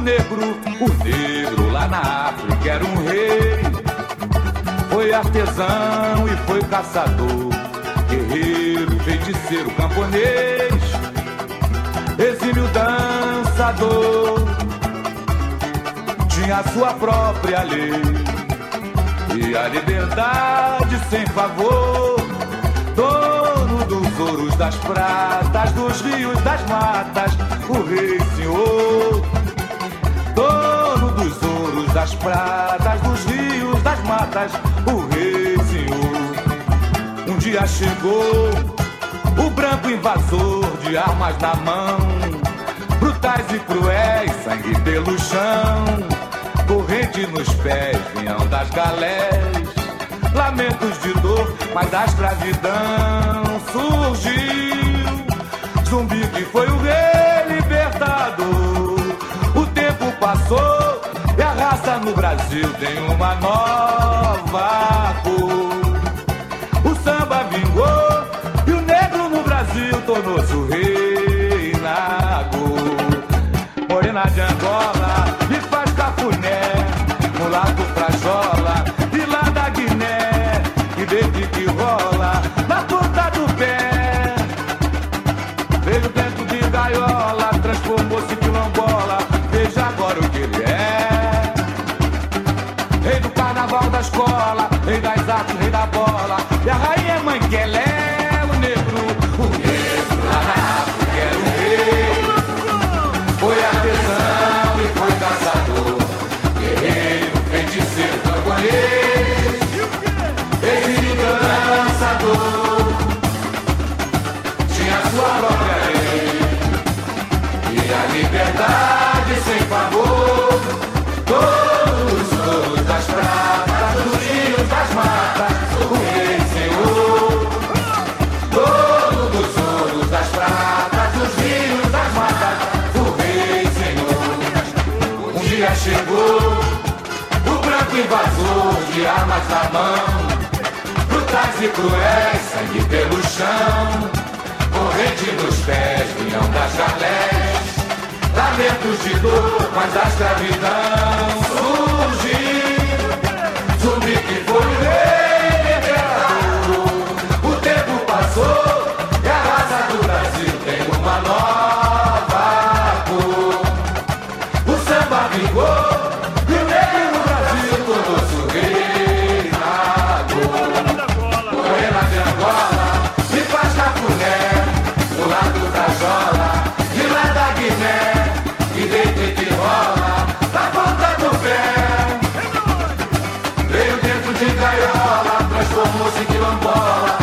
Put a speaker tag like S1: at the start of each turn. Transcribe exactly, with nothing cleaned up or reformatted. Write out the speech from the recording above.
S1: negro, o negro lá na África era um rei. Foi artesão e foi caçador, guerreiro, feiticeiro, camponês, exímio dançador. Tinha sua própria lei e a liberdade sem favor. Dono dos ouros, das pratas, dos rios, das matas, o rei senhor. Dono dos ouros, das pratas, dos rios, das matas, o rei senhor. Um dia chegou o branco invasor de armas na mão, brutais e cruéis, sangue pelo chão, corrente nos pés, vinham das galés, lamentos de dor, mas a escravidão surgiu. Zumbi que foi o rei libertador. O tempo passou e a raça no Brasil tem uma nova cor. O samba vingou e o negro no Brasil tornou-se o rei na cor. Morena de Angola e faz cafuné, mulato frajola e lá da Guiné, e desde que rola na ponta do pé. Veio dentro de gaiola, transformou-se em quilombola, veja agora o que ele é. Rei do carnaval da escola, rei das artes, rei da bola, e a rainha mãe que ela é o negro. O negro lá na África era um rei. Foi artesão e foi caçador, guerreiro, feiticeiro, camponês, exílio dançador. Tinha sua própria lei e a liberdade sem favor. Todos os touros das pratas, dos rios, das matas, o rei senhor. Todos os touros das pratas, dos rios, das matas, o rei senhor. Um dia chegou o branco invasor de armas na mão, brutais e cruéis, sangue pelo chão, corrente nos pés, vinham das galés, lamentos de dor, mas a escravidão surgiu. Zumbi que foi o rei libertador. O tempo passou e a raça do Brasil tem uma nova cor. O samba vingou e o negro no Brasil tornou-se o rei na cor. Morena de Angola e faz cafuné, do lado da jola e lá da Guiné, e deita que rola na ponta do pé. Veio dentro de gaiola, transformou-se em quilombola,